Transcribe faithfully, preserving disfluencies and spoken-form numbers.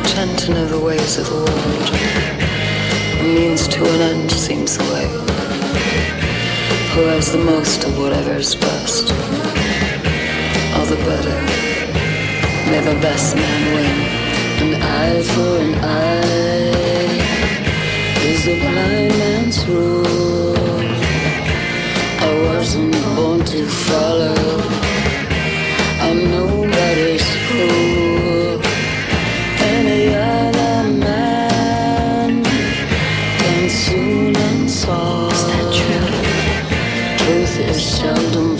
pretend to know the ways of the world. A means to an end seems the way. Who has the most of whatever is best? All the better. May the best man win. An eye for an eye is the blind man's rule. I wasn't born to follow. I'm nobody's fool. Any other man can soon unsolve. Is that true? Truth is seldom